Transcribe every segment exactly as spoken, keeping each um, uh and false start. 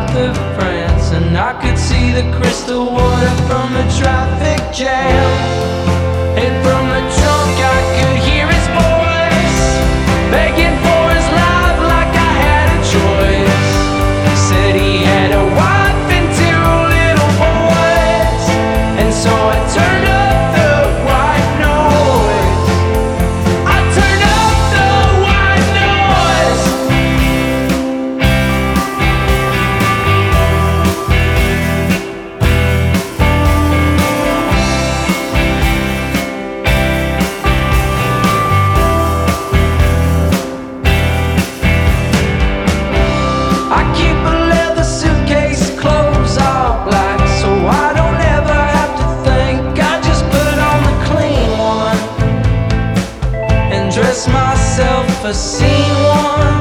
south of France, and I could see the crystal water from the traffic jam. And from the trunk I could hear his voice, begging for his life like I had a choice. Said he had a wife and two little boys, and so I turned up the white noise. I turned up the white noise. I keep a leather suitcase, clothes all black, so I don't ever have to think. I just put on the clean one and dress myself for scene one.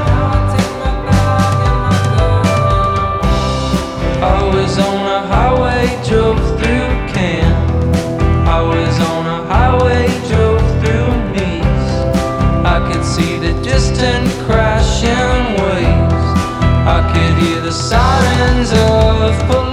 I was on a highway, drove through Cannes. I was on a highway, drove through Nice. I could see the distant crashing waves. I could hear the sirens of police.